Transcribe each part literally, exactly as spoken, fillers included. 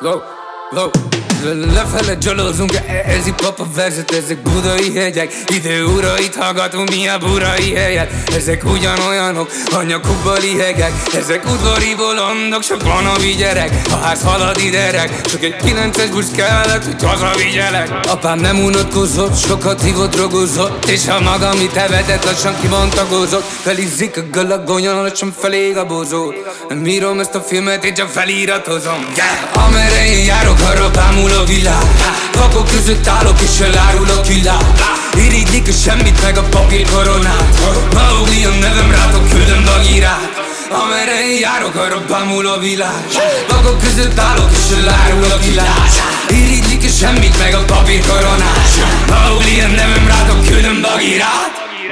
Go, go. Lefele gyalozunk, ez hip-hop a verzet, ezek budai hegyek. Ide ura, itt hallgatunk, mi a burai helyet. Ezek ugyanolyanok, anyakukba lihegek. Ezek udvari bolondok, sok van a vigyerek. A ház halad iderek, csak egy kilences busz kellett, hogy hazavigyelek. Apám nem unatkozott, sokat hívott, drogozott, és ha maga mit evetett, lassan kibontakozott. Felizzik a galagonyan, lassan felég a bozót. Nem írom ezt a filmet, én csak feliratozom, yeah! Amerre én járok, arra bámul a világ. Vakok között állok és elárulok világ. Irigylik a semmit meg a papír koronát. Mowgli a nevem, rátok küldöm Bagirát. Amerre én járok, arra bámul a világ. Vakok között állok és elárulok világ. Irigylik a semmit meg a papír koronát. Mowgli a nevem, rátok küldöm Bagirát.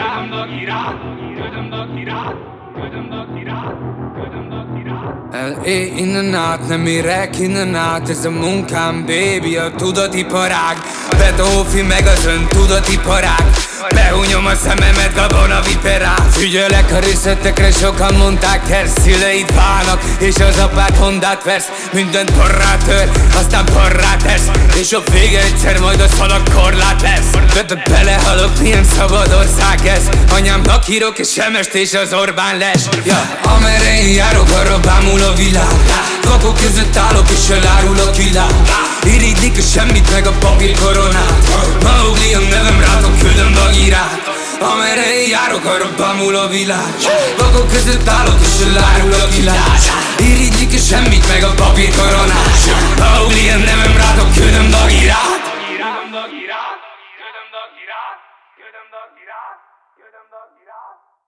el á innen át, nem érek innen át. Ez a munkám, baby, a tudati parág. Betófi meg az ön tudati parág. Behúnyom a szememet, gabona viperát. Figyelek a részletekre, sokan mondták, hersz szüleid válnak, és az apád Hondát vesz. Mindent porrá tör, aztán porrá tesz, és a vége egyszer majd a szalag korlát lesz. De, de belehalok, milyen szabad ország ez. Anyámnak írok, és semest, és az Orbán les, ja. Amerre én járok, arra bámul a világ. Vakok között állok, és elárulok világ. Irigylik a semmit meg a papír koronát. Mowgli a nevem, rátok küldöm Bagirát. Amerre én járok, arra bámul a világ. Vakok között állok és elárulok világ. Irigylik a semmit meg a papír koronát. Mowgli a nevem, rátok küldöm Bagirát. Küldöm Bagirát, küldöm Bagirát, küldöm Bagirát, küldöm Bagirát.